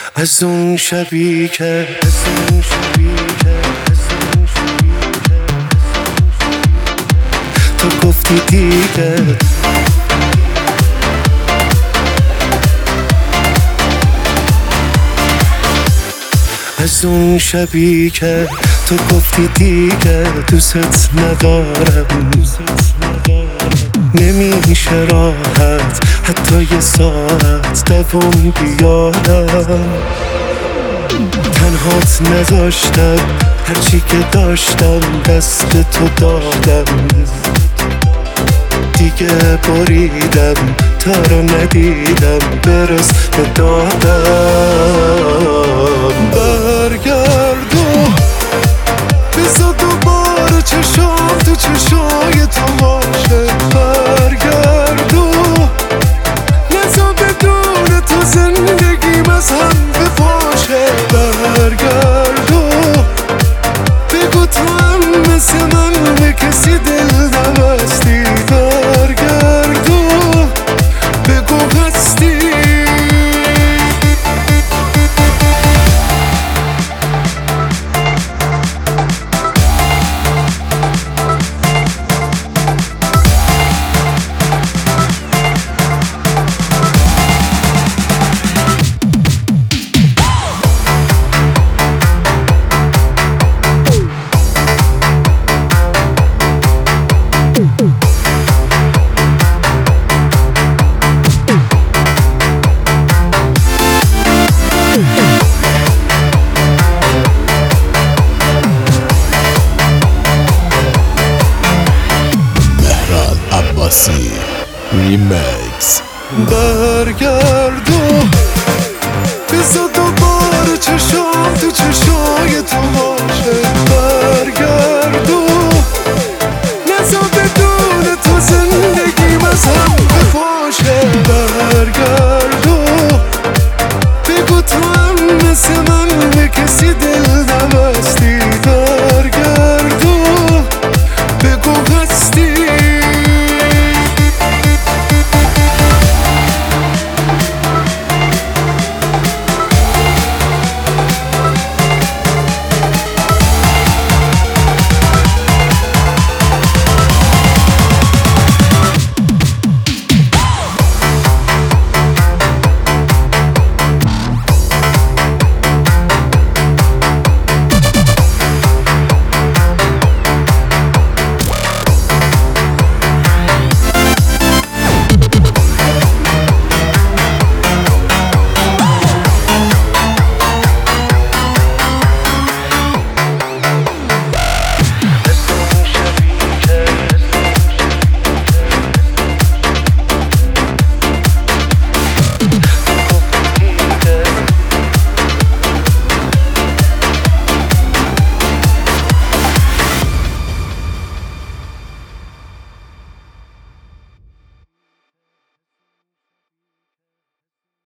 از اون شبی که تو گفتی دیگه از اون شبی که تو گفتی دیگه دوست ندارم نمیشه راحت حتی یه ساعت دوام بیارم تنهات نذاشتم هرچی که داشتم دست تو دادم دیگه بریدم تا رو ندیدم برس ندادم برگردو بزا دوباره چشام تو چشای تو باشه برگردو نزا بدون تو زندگیم از هم بپاشه برگردو بگو تو هم مثل من به کسی دل نبستی برگردو بگو هستی ریمیکس برگردو بزا دوباره چشام تو چشام